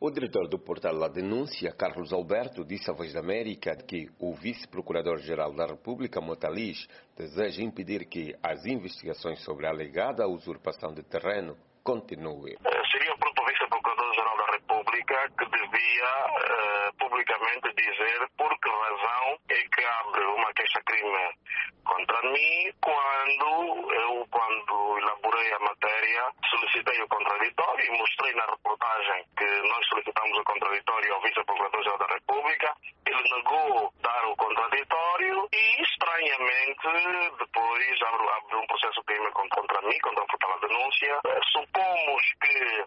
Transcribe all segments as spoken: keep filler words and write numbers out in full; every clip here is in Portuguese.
O diretor do portal La Denúncia, Carlos Alberto, disse à Voz da América que o vice-procurador-geral da República, Motaliz, deseja impedir que as investigações sobre a alegada usurpação de terreno continuem. Seria o próprio vice-procurador-geral da República que devia uh, publicamente dizer por que razão é que abre uma queixa-crime contra mim quando eu, quando elaborei a matéria, solicitei o contraditório e mostrei na reportagem que nós solicitamos o contraditório ao vice-procurador-geral da República. Ele negou dar o contraditório e, estranhamente, depois abre, abre um processo crime contra mim, contra o portal da denúncia. Supomos que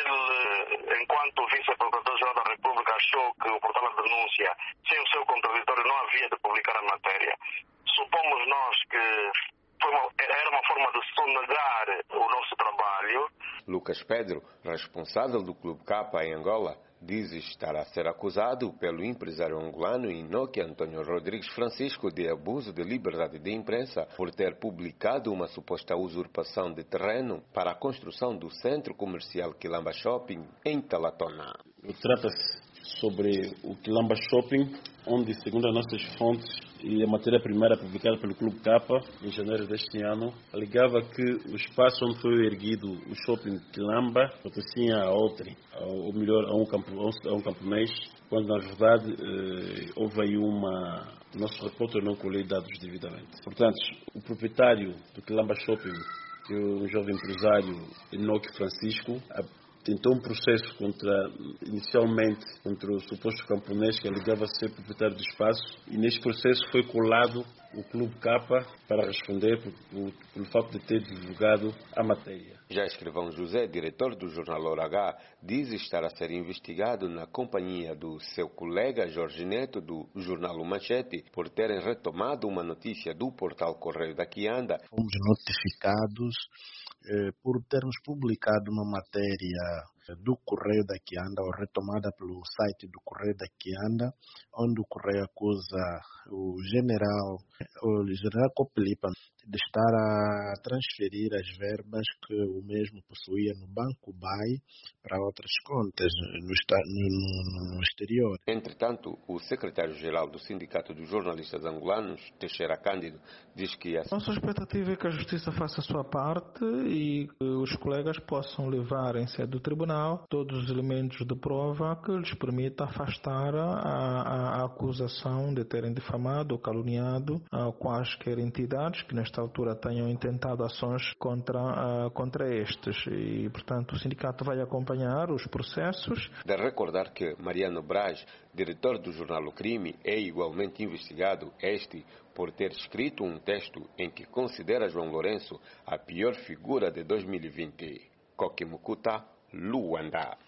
ele, enquanto vice-procurador-geral da República, achou que o portal da denúncia, sem o seu contraditório, não havia de publicar a matéria. Supomos nós que foi uma, era uma forma de sonegar o nosso trabalho. Lucas Pedro, responsável do Clube Capa em Angola, diz estar a ser acusado pelo empresário angolano Inoque Antônio Rodrigues Francisco de abuso de liberdade de imprensa por ter publicado uma suposta usurpação de terreno para a construção do centro comercial Quilamba Shopping em Talatona. Trata-se sobre o Quilamba Shopping, onde, segundo as nossas fontes e a matéria primeira publicada pelo Clube Capa, em janeiro deste ano, alegava que o espaço onde foi erguido o Shopping Quilamba pertencia a outrem, ou melhor, a um, campo, a um camponês, quando na verdade eh, houve aí uma... O nosso repórter não colheu dados devidamente. Portanto, o proprietário do Quilamba Shopping, que é um jovem empresário, Enoque Francisco, tentou um processo contra, inicialmente contra o suposto camponês que alegava ser proprietário do espaço, e neste processo foi colado o Clube Capa para responder por, por, pelo facto de ter divulgado a matéria. Já escrivão José, diretor do jornal Hora H, diz estar a ser investigado na companhia do seu colega Jorge Neto do jornal O Manchete por terem retomado uma notícia do portal Correio da Quianda. Fomos notificados eh, por termos publicado uma matéria do Correio da Quianda, ou retomada pelo site do Correio da Quianda, onde o Correio acusa o general, o general Copelipa de estar a transferir as verbas que o mesmo possuía no Banco B A I para outras contas no, no, no exterior. Entretanto, o secretário-geral do Sindicato dos Jornalistas Angolanos, Teixeira Cândido, diz que a nossa expectativa é que a Justiça faça a sua parte e que os colegas possam levar em sede do Tribunal todos os elementos de prova que lhes permita afastar a, a, a acusação de terem difamado ou caluniado a quaisquer entidades que nesta altura tenham intentado ações contra, a, contra estes. E, portanto, o sindicato vai acompanhar os processos. De recordar que Mariano Braz, diretor do jornal O Crime, é igualmente investigado, este, por ter escrito um texto em que considera João Lourenço a pior figura de dois mil e vinte. Coquimucuta, Luanda.